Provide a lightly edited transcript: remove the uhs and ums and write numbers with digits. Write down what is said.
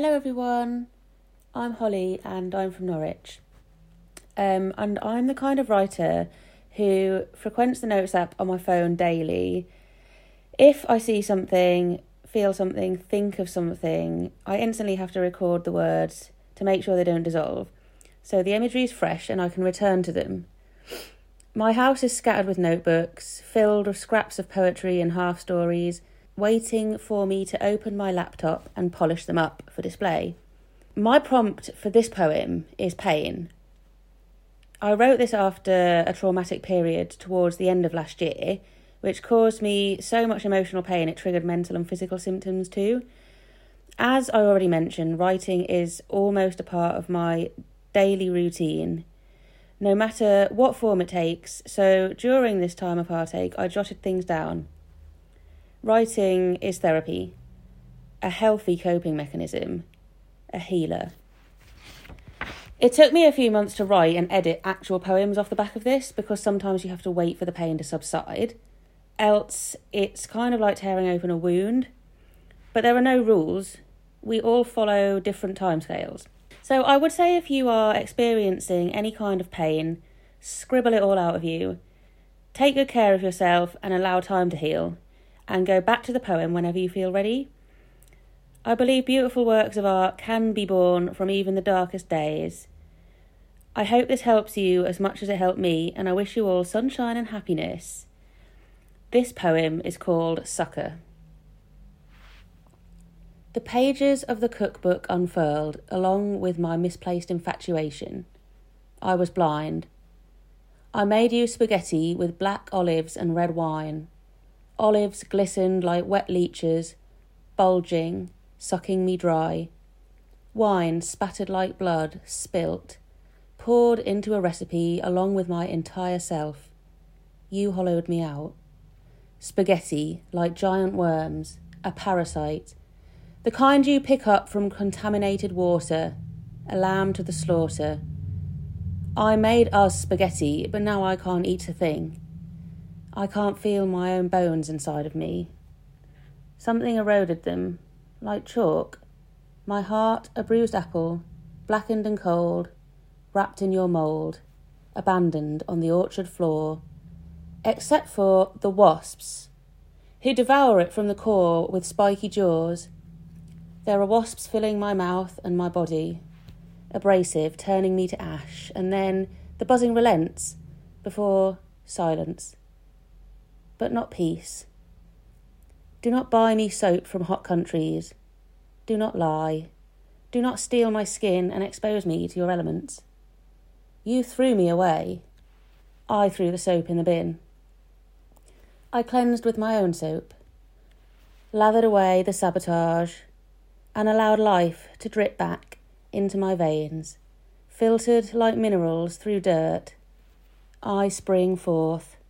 Hello everyone, I'm Holly and I'm from Norwich. And I'm the kind of writer who frequents the notes app on my phone daily. If I see something, feel something, think of something, I instantly have to record the words to make sure they don't dissolve. So the imagery is fresh and I can return to them. My house is scattered with notebooks, filled with scraps of poetry and half-stories, waiting for me to open my laptop and polish them up for display. My prompt for this poem is pain. I wrote this after a traumatic period towards the end of last year, which caused me so much emotional pain it triggered mental and physical symptoms too. As I already mentioned, writing is almost a part of my daily routine, no matter what form it takes, so during this time of heartache I jotted things down. Writing is therapy, a healthy coping mechanism, a healer. It took me a few months to write and edit actual poems off the back of this because sometimes you have to wait for the pain to subside, else it's kind of like tearing open a wound. But there are no rules. We all follow different timescales. So I would say if you are experiencing any kind of pain, scribble it all out of you. Take good care of yourself and allow time to heal. And go back to the poem whenever you feel ready. I believe beautiful works of art can be born from even the darkest days. I hope this helps you as much as it helped me, and I wish you all sunshine and happiness. This poem is called Sucker. The pages of the cookbook unfurled, along with my misplaced infatuation. I was blind. I made you spaghetti with black olives and red wine. Olives glistened like wet leeches, bulging, sucking me dry. Wine spattered like blood, spilt, poured into a recipe along with my entire self. You hollowed me out. Spaghetti, like giant worms, a parasite, the kind you pick up from contaminated water, a lamb to the slaughter. I made us spaghetti, but now I can't eat a thing. I can't feel my own bones inside of me. Something eroded them, like chalk. My heart, a bruised apple, blackened and cold, wrapped in your mould, abandoned on the orchard floor, except for the wasps, who devour it from the core with spiky jaws. There are wasps filling my mouth and my body, abrasive, turning me to ash, and then the buzzing relents before silence. But not peace. Do not buy me soap from hot countries. Do not lie. Do not steal my skin and expose me to your elements. You threw me away. I threw the soap in the bin. I cleansed with my own soap, lathered away the sabotage, and allowed life to drip back into my veins, filtered like minerals through dirt. I spring forth.